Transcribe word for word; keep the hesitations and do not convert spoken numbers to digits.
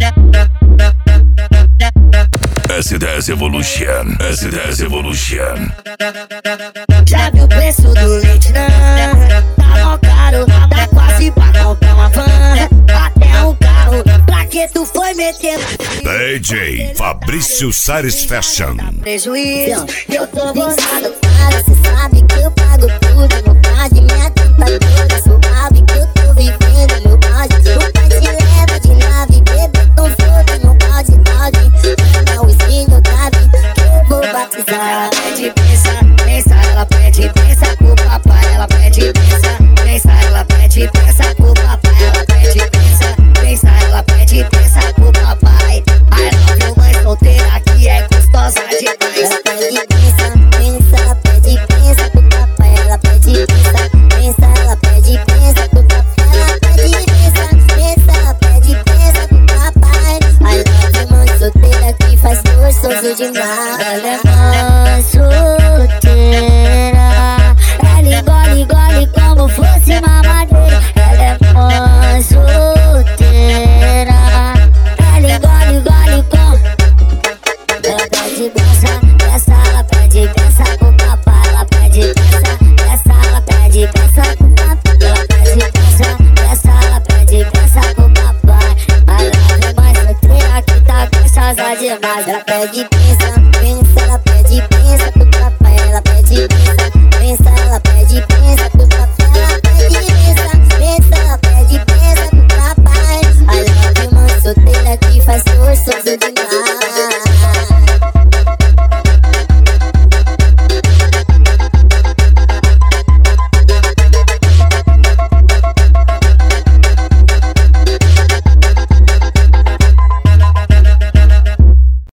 S dez Evolution, S dez Evolution. Já viu o preço do leite, não? Tá mó caro, tá quase pra comprar uma van. Até um carro, pra que tu foi meter? D J Fabrício Sares Fashion. Prejuízo, eu tô gostado, cara. Cê sabe que eu pago tudo. Vontade, minha tentadora. Suave que eu tô vivendo, meu bode. O pai te leva de nave, bebê tão solto, não pode dog. Chama o espinho, tá que eu vou batizar. Pede pensa, pensa, ela pede pensa pro papai. Ela pede pensa, pensa, ela pede pensa pro papai. Ela pede pensa, pensa, ela pede pensa pro papai. Ai, love mãe solteira que é gostosa demais. Ela pede pensa, pensa, ela pede pensa pro papai. Ela pede pensa, pensa, ela pede pensa pro papai. Ela pede pensa, pensa, ela pede pensa pro papai. Ai, love mãe solteira que faz gostoso demais. Ela é mãe solteira, ela engole, engole como fosse mamadeira. Ela é mãe solteira, ela engole, engole como. Ela pede pensa, pensa, ela pede pensa pro papai. Ela pede pensa, pensa, ela pede pensa pro papai. Ela pede pensa, pensa, ela pede pensa pro papai. A love mãe solteira que tá gostosa demais. Ela pede pensa, pensa, ela pede pensa pro papai. Ela pede pensa, pensa, ela pede pensa pro papai. Ela pede pensa, pensa, ela pede pensa pro papai. A love mãe solteira que faz gostoso demais.